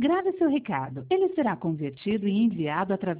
Grave seu recado. Ele será convertido e enviado através